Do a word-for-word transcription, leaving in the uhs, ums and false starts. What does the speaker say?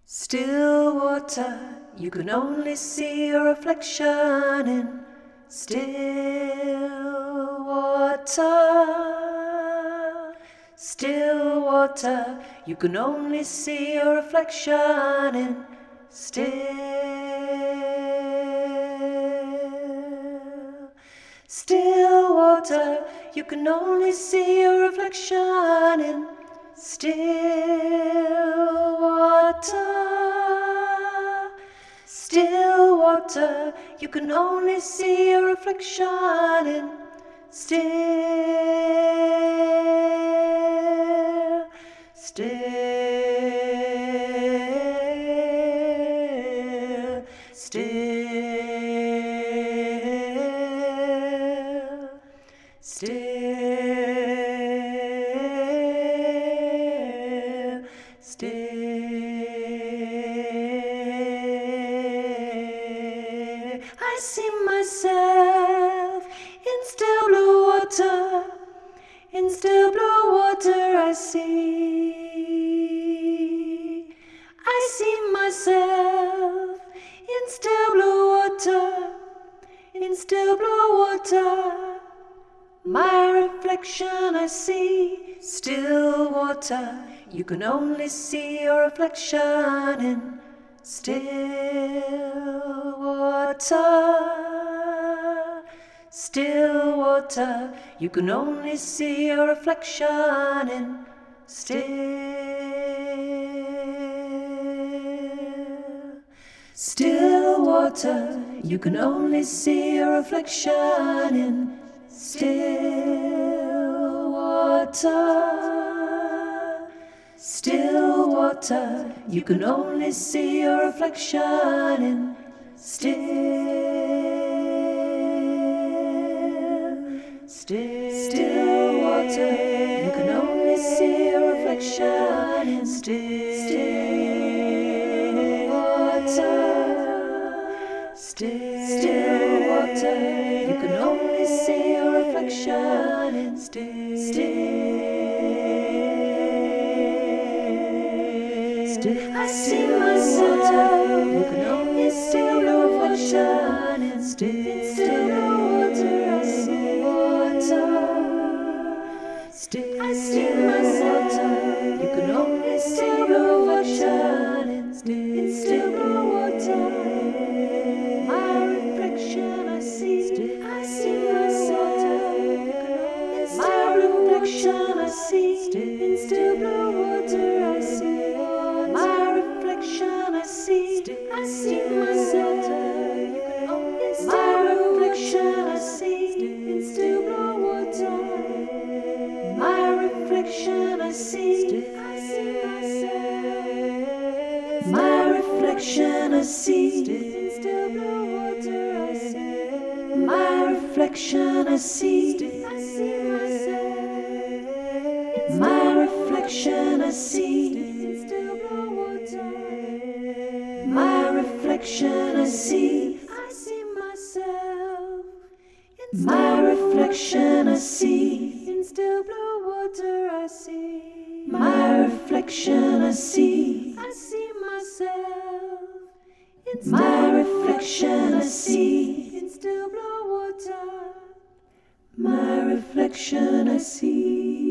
Still water, you can only see your reflection in still water. Still water, you can only see your reflection in still. Still water, you can only see your reflection in still water. Still water, you can only see your reflection in still, still, still, still, still. I see myself in still blue water, in still blue water I see. I see myself in still blue water, in still blue water. My reflection I see, still water. You can only see your reflection in still water. Still water, you can only see your reflection in still. Still water, you can only see your reflection in still water. Still water, you can only see your reflection in still. Still, still water, you can only see your reflection in still water. Still, still water, you can only see your reflection in still, still. I see myself, you can only see your reflection in still, still water. I see water. Still, I see myself, you can only see your reflection in still, still water. My reflection I see, I see myself. My reflection I see, in still blue water I see. My reflection I see, I see myself. My reflection I see, in still blue water. My reflection I see, I see myself. My reflection I see, in still blue water I see. My reflection I see, I see myself. My reflection I see, in still blue water. My reflection I see, I see myself. My reflection I see, in still blue water I see. My reflection I see, I see myself. My reflection I see, in still blue water. My reflection I see.